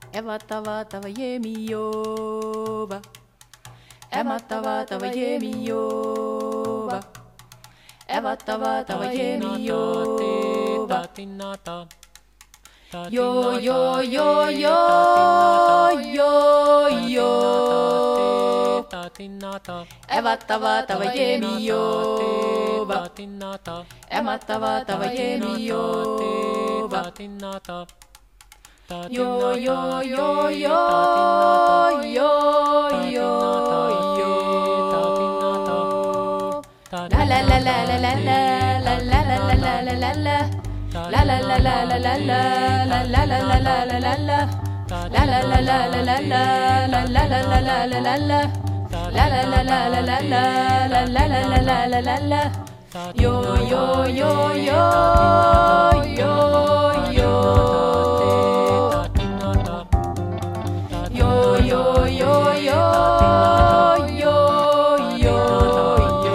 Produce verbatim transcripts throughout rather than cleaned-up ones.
Eva tava tava yemiova. Eva tava tava yemiova. Eva tava tava yemiova. Yo yo yo yo yo yo. Eva tava tava yemiova. Eva tava tava yemiova. Yo yo yo yo yo yo yo. La la la la la la la la la la la la la la la. La la la la la la la la la la la la la la la. La la la la la la la la la la la la la la la. La la la la la la la la la la la la la la la. Yo yo yo yo yo yo. Yo yo yo yo yo yo yo.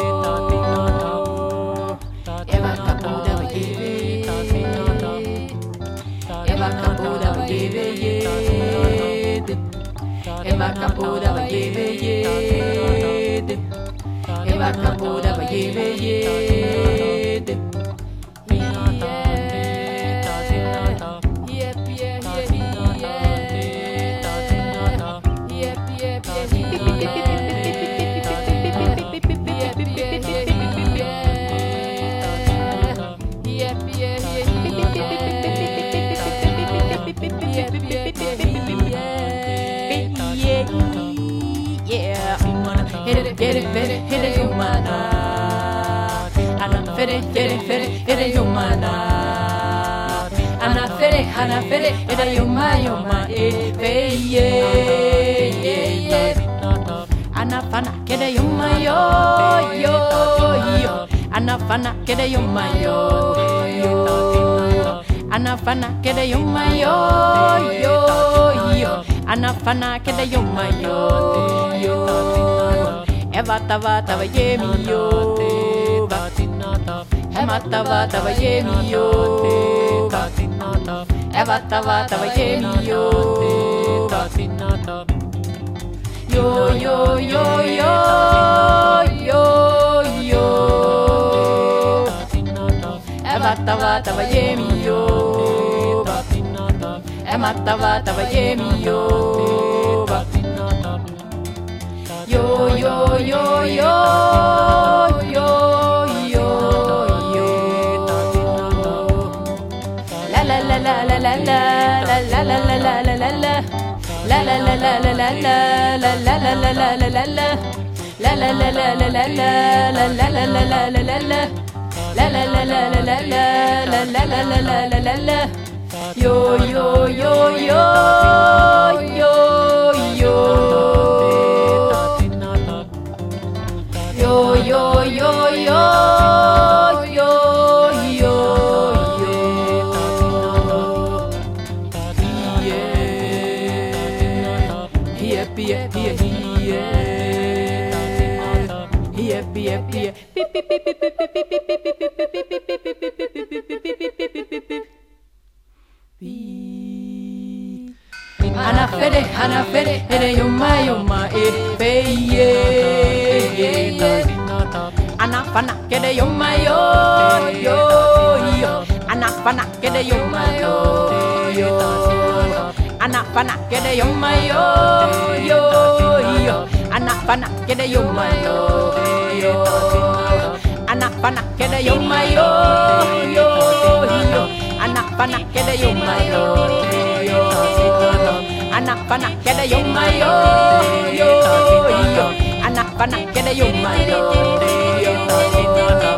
Eva kapuda bagebe. Eva kapuda bagebe. Eva kapuda bagebe. Eva kapuda bagebe. Hit it, get it, fit it, hit it, humana. Ana fit it, get it, fit it, hit it, humana. Ana fit it, ana fit it, hit it, humana, humana, eh, yeah, yeah, yeah. Ana fana, get it, humana, yo, yo, yo. Ana fana, get it, humana, yo, yo. Ana fana, get it, humana, yo, yo, yo. Ana fana, get it, humana, yo, yo. Eva tava tava yemiova. Eva tava tava yemiova. Eva tava tava yemiova. Yo yo yo yo yo yo. Eva tava tava yemiova. Eva tava tava yemiova. Yo yo yo yo yo yo yo. La la la la la la la la la la la la la la la. La la la la la la la la la la la la la la la. La la la la la la la la la la la la la la la. La la la la la la la la la la la la la la la. Yo yo yo yo yo yo. Yo yo yo yo yo yo yo. Yeah. Here here here here. Here here here. Beep beep beep beep beep beep beep beep beep beep beep beep beep beep beep. Ana fede, ana fede, ere yoma yoma e be yeah. Ana fana kede yoma yo yo yo. Ana fana kede yoma yo yo. Ana fana kede yoma yo yo yo. Ana fana kede yoma yo yo. Ana fana kede yoma yo yo yo. Ana fana kede yoma yo yo. Anak panak keda yoma yo yo yo. Anak panak keda yoma yo yo.